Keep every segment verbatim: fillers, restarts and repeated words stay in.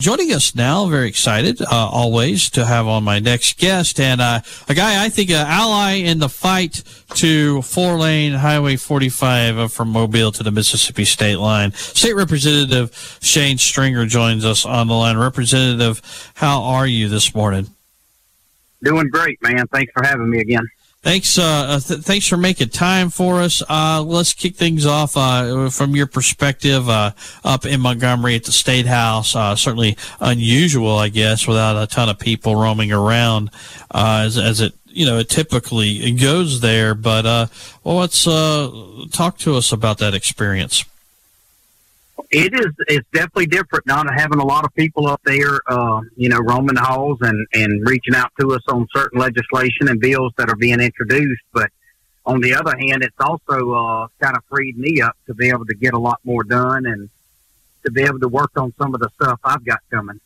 joining us now, very excited, uh, always, to have on my next guest, and uh, a guy I think an ally in the fight to four-lane Highway forty-five uh, from Mobile to the Mississippi state line. State Representative Shane Stringer joins us on the line. Representative, how are you this morning? Doing great, man. Thanks for having me again. Thanks, uh, th- thanks for making time for us. Uh, let's kick things off uh, from your perspective uh, up in Montgomery at the State House. Uh, certainly unusual, I guess, without a ton of people roaming around uh, as, as it you know it typically goes there. But uh, well, let's uh, talk to us about that experience. It is. It's definitely different not having a lot of people up there, uh, you know, roaming the halls and, and reaching out to us on certain legislation and bills that are being introduced. But on the other hand, it's also uh, kind of freed me up to be able to get a lot more done and to be able to work on some of the stuff I've got coming.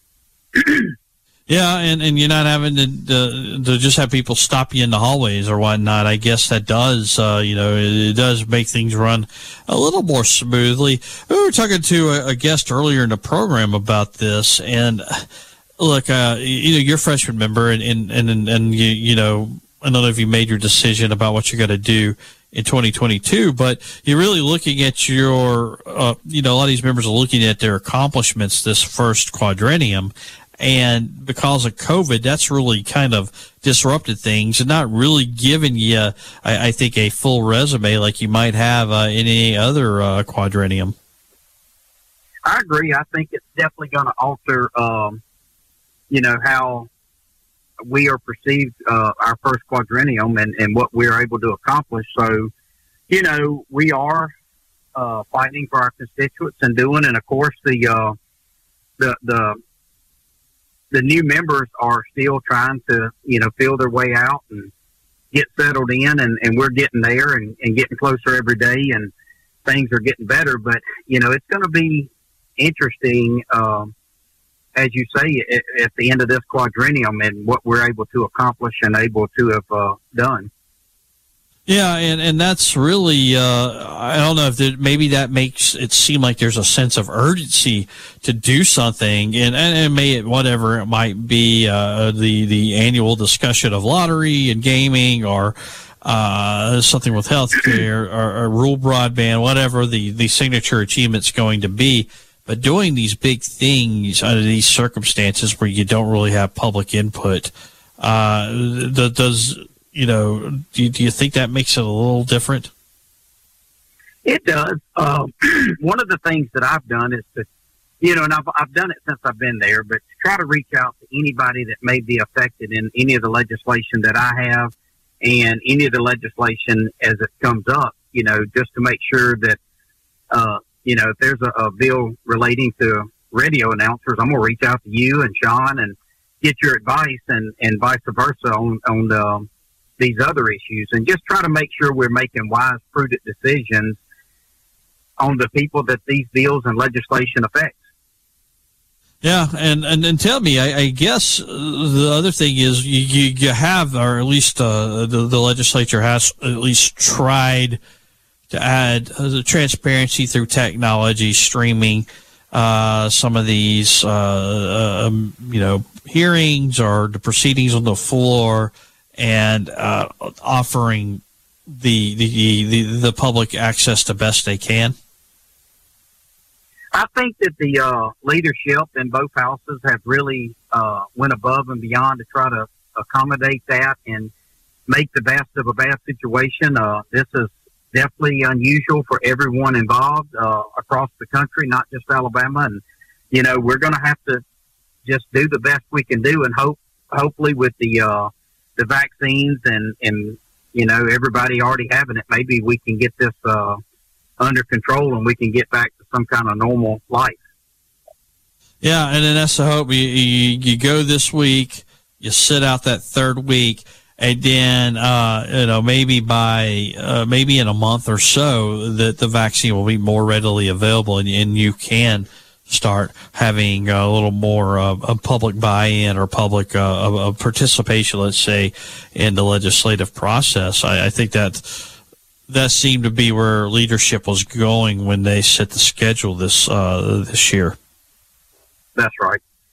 Yeah, and, and you're not having to, to to just have people stop you in the hallways or whatnot. I guess that does, uh, you know, it, it does make things run a little more smoothly. We were talking to a, a guest earlier in the program about this, and look, uh, you know, you're a freshman member, and and and, and you you know, I don't know if you made your decision about what you're going to do in twenty twenty-two, but you're really looking at your, uh, you know, a lot of these members are looking at their accomplishments this first quadrennium. And because of COVID, that's really kind of disrupted things and not really giving you, I, I think, a full resume like you might have uh, in any other uh, quadrennium. I agree. I think it's definitely going to alter, um, you know, how we are perceived, uh, our first quadrennium and, and what we're able to accomplish. So, you know, we are uh, fighting for our constituents and doing, and of course, the uh, the the the new members are still trying to, you know, feel their way out and get settled in, and, and we're getting there and, and getting closer every day, and things are getting better. But, you know, it's going to be interesting, um, as you say, at, at the end of this quadrennium and what we're able to accomplish and able to have uh, done. Yeah, and, and that's really, uh, I don't know if there, maybe that makes it seem like there's a sense of urgency to do something, and, and, and may it, whatever it might be, uh, the, the annual discussion of lottery and gaming, or uh, something with healthcare, or, or rural broadband, whatever the, the signature achievement's going to be. But doing these big things under these circumstances where you don't really have public input, uh, does... You know, do you, do you think that makes it a little different? It does. Um, one of the things that I've done is to, you know, and I've, I've done it since I've been there, but to try to reach out to anybody that may be affected in any of the legislation that I have and any of the legislation as it comes up, you know, just to make sure that, uh, you know, if there's a, a bill relating to radio announcers, I'm going to reach out to you and Sean and get your advice, and, and vice versa on, on the, these other issues, and just try to make sure we're making wise, prudent decisions on the people that these bills and legislation affect. Yeah, and, and, and tell me, I, I guess the other thing is you, you, you have, or at least uh, the, the legislature has at least tried to add uh, the transparency through technology, streaming uh, some of these, uh, um, you know, hearings or the proceedings on the floor, and uh, offering the, the the the public access to best they can? I think that the uh, leadership in both houses have really uh, went above and beyond to try to accommodate that and make the best of a bad situation. Uh, this is definitely unusual for everyone involved uh, across the country, not just Alabama. And, you know, we're going to have to just do the best we can do, and hope, hopefully with the uh, the vaccines and, and, you know, everybody already having it, maybe we can get this uh, under control and we can get back to some kind of normal life. Yeah, and then that's the hope. You, you, you go this week, you sit out that third week, and then, uh, you know, maybe by, uh, maybe in a month or so, that the vaccine will be more readily available, and, and you can start having a little more uh, a public buy-in or public uh, participation, let's say, in the legislative process. I, I think that that seemed to be where leadership was going when they set the schedule this uh, this year. That's right.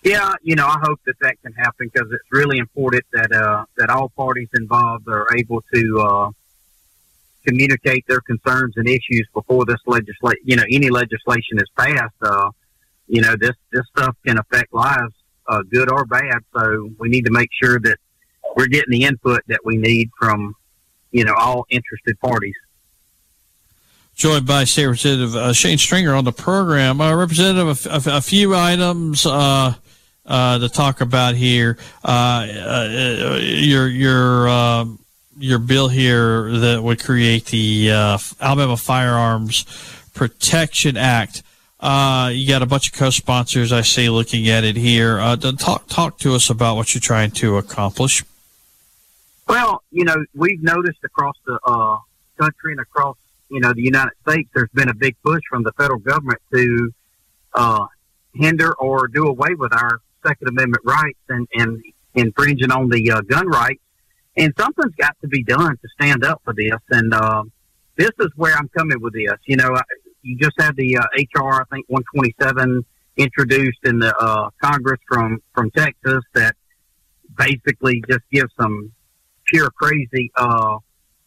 Yeah, you know, I hope that that can happen because it's really important that uh, that all parties involved are able to uh, communicate their concerns and issues before this legislation, you know, any legislation is passed. Uh, you know, this, this stuff can affect lives, uh, good or bad. So we need to make sure that we're getting the input that we need from, you know, all interested parties. Joined by State Representative uh, Shane Stringer on the program. Uh, Representative, a, a, a few items uh, uh, to talk about here. Uh, uh, your your uh, your bill here that would create the uh, Alabama Firearms Protection Act. Uh, you got a bunch of co-sponsors, I see, looking at it here. Uh, talk talk to us about what you're trying to accomplish. Well, you know, we've noticed across the uh, country and across, you know, the United States, there's been a big push from the federal government to uh, hinder or do away with our Second Amendment rights and, and infringing on the uh, gun rights. And something's got to be done to stand up for this. And uh, this is where I'm coming with this. You know, you just had the uh, H R, I think, one twenty-seven introduced in the uh, Congress from, from Texas that basically just gives some pure crazy uh,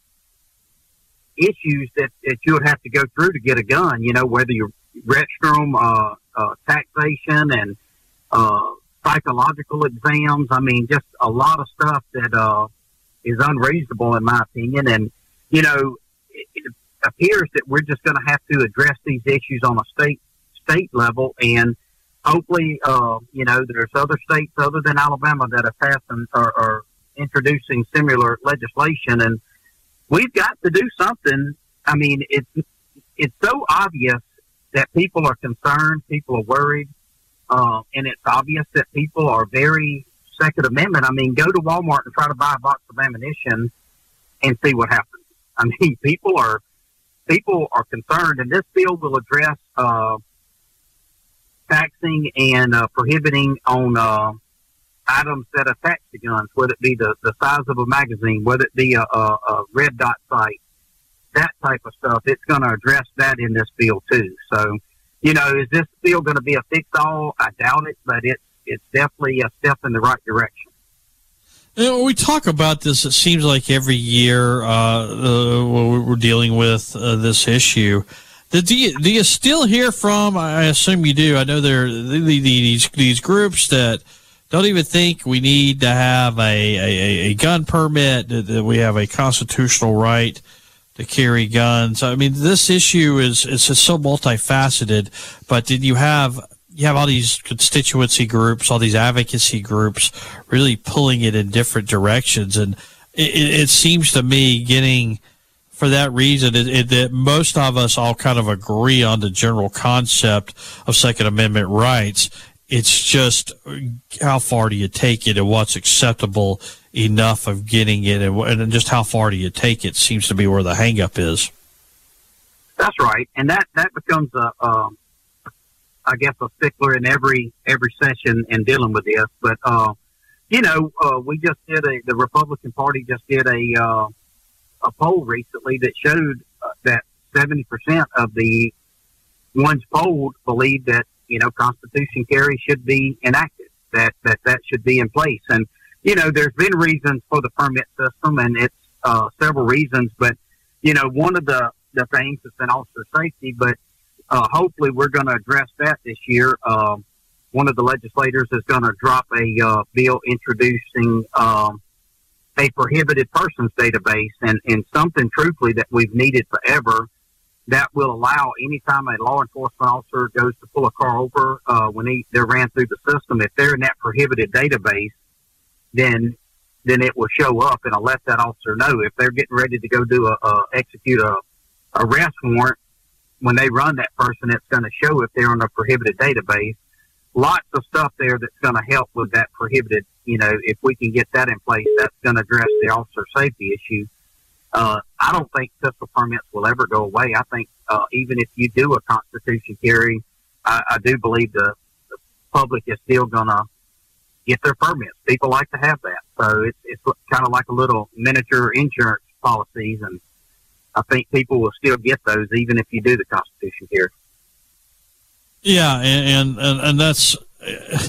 issues that, that you would have to go through to get a gun, you know, whether you register them, uh, uh, taxation and uh, psychological exams. I mean, just a lot of stuff that uh, is unreasonable in my opinion. And, you know, it, it appears that we're just going to have to address these issues on a state state level. And hopefully, uh, you know, there's other states other than Alabama that are passing or, or introducing similar legislation. And we've got to do something. I mean, it's it's so obvious that people are concerned, people are worried, uh, and it's obvious that people are very Second Amendment. I mean, go to Walmart and try to buy a box of ammunition and see what happens. I mean, people are people are concerned, and this bill will address uh, taxing and uh, prohibiting on uh, items that attach to guns, whether it be the, the size of a magazine, whether it be a, a, a red dot sight, that type of stuff. It's going to address that in this bill too. So, you know, is this bill going to be a fix-all? I doubt it, but it's it's definitely a step in the right direction. You know, we talk about this, it seems like every year uh, uh, we're dealing with uh, this issue. Do you, do you still hear from, I assume you do, I know there are these, these groups that don't even think we need to have a, a, a gun permit, that we have a constitutional right to carry guns. I mean, this issue is it's just so multifaceted, but did you have you have all these constituency groups, all these advocacy groups really pulling it in different directions. And it, it seems to me getting, for that reason, it, it, that most of us all kind of agree on the general concept of Second Amendment rights. It's just how far do you take it and what's acceptable enough of getting it, and, and just how far do you take it seems to be where the hang-up is. That's right. And that, that becomes a, um, I guess, a stickler in every every session in dealing with this. But, uh, you know, uh, we just did a, the Republican Party just did a, uh, a poll recently that showed uh, that seventy percent of the ones polled believe that, you know, Constitution carry should be enacted, that, that that should be in place. And, you know, there's been reasons for the permit system, and it's uh, several reasons. But, you know, one of the, the things has been officer safety, but uh, hopefully we're going to address that this year. Uh, one of the legislators is going to drop a uh, bill introducing um, a prohibited persons database, and, and something, truthfully, that we've needed forever, that will allow anytime a law enforcement officer goes to pull a car over, uh, when he, they're ran through the system, if they're in that prohibited database, then then it will show up, and I'll let that officer know. If they're getting ready to go do a, a execute a arrest warrant, when they run that person, it's going to show if they're on a prohibited database. Lots of stuff there that's going to help with that prohibited. You know, if we can get that in place, that's going to address the officer safety issue. Uh, I don't think pistol permits will ever go away. I think uh, even if you do a Constitution carry, I, I do believe the, the public is still going to get their permits. People like to have that. So it's, it's kind of like a little miniature insurance policies, and I think people will still get those even if you do the Constitution carry. Yeah, and and, and that's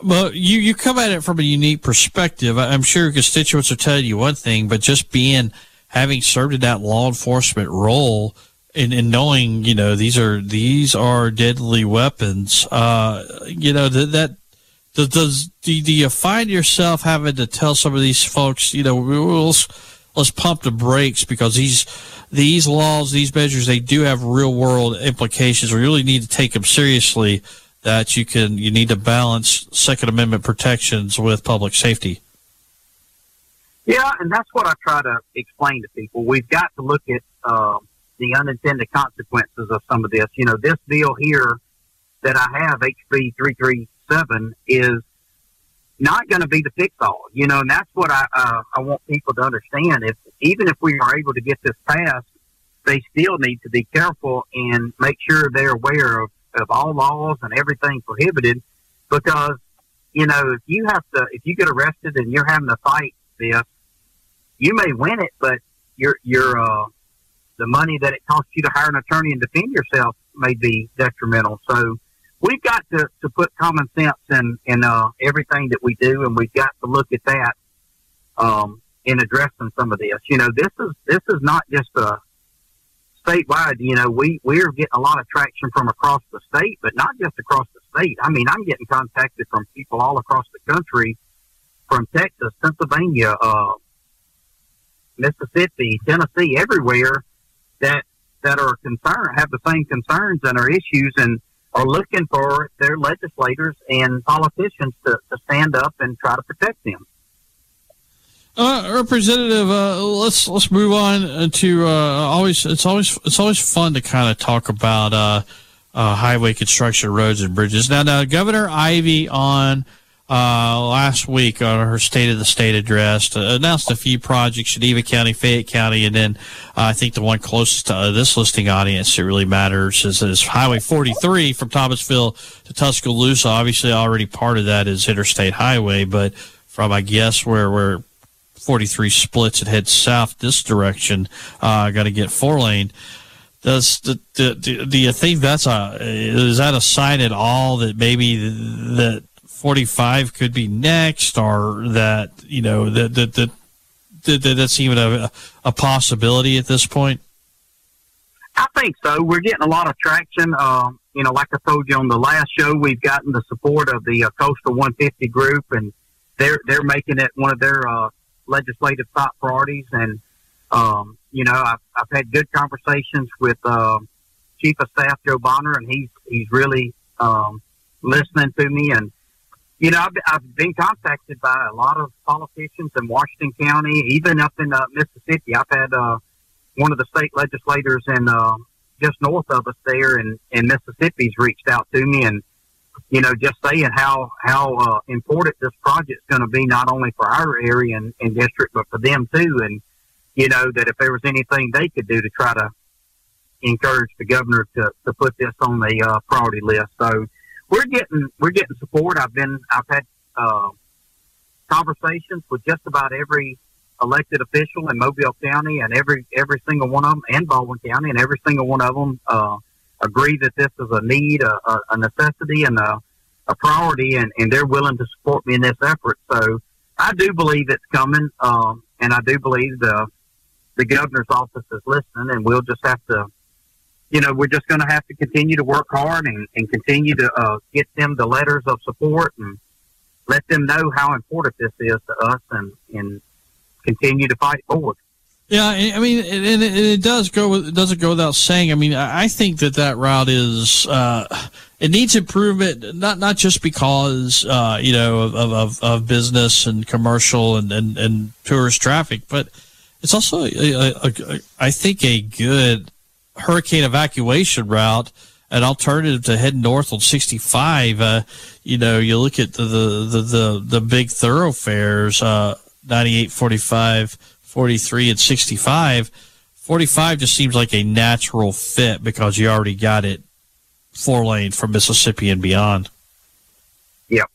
Well, you, you come at it from a unique perspective. I'm sure your constituents are telling you one thing, but just being, having served in that law enforcement role and, and knowing, you know, these are, these are deadly weapons, uh, you know, that, that does, does do, do you find yourself having to tell some of these folks, you know, let's, let's pump the brakes because these, these laws, these measures, they do have real world implications. We really need to take them seriously. That you can, you need to balance Second Amendment protections with public safety. Yeah, and that's what I try to explain to people. We've got to look at uh, the unintended consequences of some of this. You know, this bill here that I have, H B three thirty-seven, is not going to be the fix-all. You know, and that's what I uh, I want people to understand. If even if we are able to get this passed, they still need to be careful and make sure they're aware of of all laws and everything prohibited, because, you know, if you have to, if you get arrested and you're having to fight this, you may win it, but your, your, uh, the money that it costs you to hire an attorney and defend yourself may be detrimental. So we've got to, to put common sense in, in, uh, everything that we do. And we've got to look at that, um, in addressing some of this. You know, this is, this is not just a, statewide, you know, we, we're getting a lot of traction from across the state, but not just across the state. I mean, I'm getting contacted from people all across the country, from Texas, Pennsylvania, uh, Mississippi, Tennessee, everywhere that, that are concerned, have the same concerns and are issues and are looking for their legislators and politicians to, to stand up and try to protect them. Uh, Representative, uh, let's let's move on to uh, always. It's always it's always fun to kind of talk about uh, uh, highway construction, roads and bridges. Now, now Governor Ivey on uh, last week on her State of the State address uh, announced a few projects: Geneva County, Fayette County, and then uh, I think the one closest to uh, this listening audience that really matters is, is Highway forty-three from Thomasville to Tuscaloosa. Obviously, already part of that is Interstate Highway, but from I guess where where forty-three splits and heads south this direction, uh, got to get four lane. Does the, the, do, do you think that's a, is that a sign at all that maybe that forty-five could be next, or that, you know, that, that, that, that that's even a, a possibility at this point? I think so. We're getting a lot of traction. Uh, you know, like I told you on the last show, we've gotten the support of the uh, Coastal one fifty group, and they're, they're making it one of their, uh, legislative top priorities. And, um, you know, I've, I've had good conversations with, uh, Chief of Staff Joe Bonner, and he's, he's really, um, listening to me. And, you know, I've, I've been contacted by a lot of politicians in Washington County, even up in uh, Mississippi. I've had, uh, one of the state legislators in, uh, just north of us there in, in Mississippi's reached out to me, and, you know, just saying how, how, uh, important this project's going to be, not only for our area and, and district, but for them too. And, you know, that if there was anything they could do to try to encourage the governor to, to put this on the, uh, priority list. So we're getting, we're getting support. I've been, I've had, uh, conversations with just about every elected official in Mobile County, and every, every single one of them, and Baldwin County, and every single one of them, uh, agree that this is a need, a, a necessity, and a, a priority, and, and they're willing to support me in this effort. So I do believe it's coming, um, and I do believe the the governor's office is listening, and we'll just have to, you know, we're just going to have to continue to work hard and, and continue to uh, get them the letters of support and let them know how important this is to us, and, and continue to fight forward. Yeah, I mean, and it, it does go. It doesn't go without saying. I mean, I think that that route is uh, it needs improvement. Not not just because uh, you know of, of of business and commercial and, and, and tourist traffic, but it's also a, a, a, I think a good hurricane evacuation route, an alternative to heading north on sixty-five. Uh, you know, you look at the the the the, the big thoroughfares, uh, ninety-eight, forty-five. forty-three and sixty-five. forty-five just seems like a natural fit because you already got it four lane from Mississippi and beyond. Yeah.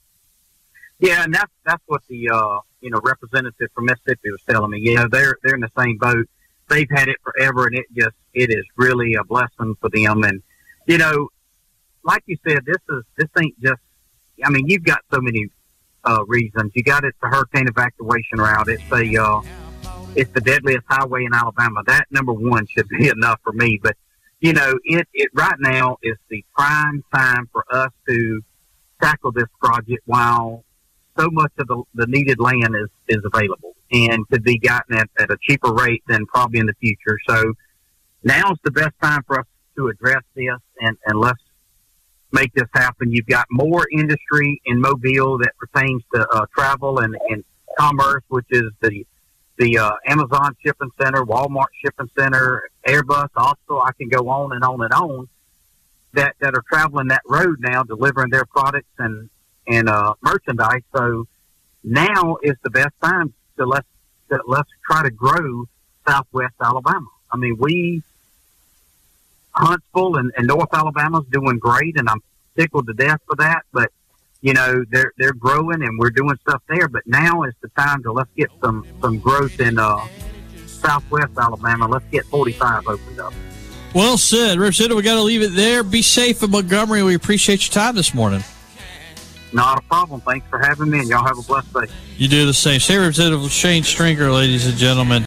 Yeah, and that's that's what the uh, you know, representative from Mississippi was telling me. You know, they're they're in the same boat. They've had it forever, and it just it is really a blessing for them. And you know, like you said, this is this ain't just. I mean, you've got so many uh, reasons. You got it's the hurricane evacuation route. It's a uh, it's the deadliest highway in Alabama. That number one should be enough for me. But you know, it it right now is the prime time for us to tackle this project while so much of the, the needed land is, is available and could be gotten at, at a cheaper rate than probably in the future. So now's the best time for us to address this, and, and let's make this happen. You've got more industry in Mobile that pertains to uh, travel and, and commerce, which is the the uh, Amazon Shipping Center, Walmart Shipping Center, Airbus. Also, I can go on and on and on that, that are traveling that road now, delivering their products and and uh, merchandise. So now is the best time to let's to let's try to grow Southwest Alabama. I mean, we Huntsville and, and North Alabama's doing great, and I'm tickled to death for that. But you know, they're they're growing, and we're doing stuff there. But now is the time to let's get some some growth in uh, Southwest Alabama. Let's get forty-five opened up. Well said, Representative. We got to leave it there. Be safe in Montgomery. We appreciate your time this morning. Not a problem. Thanks for having me, and y'all have a blessed day. You do the same. Say Representative Shane Stringer, ladies and gentlemen.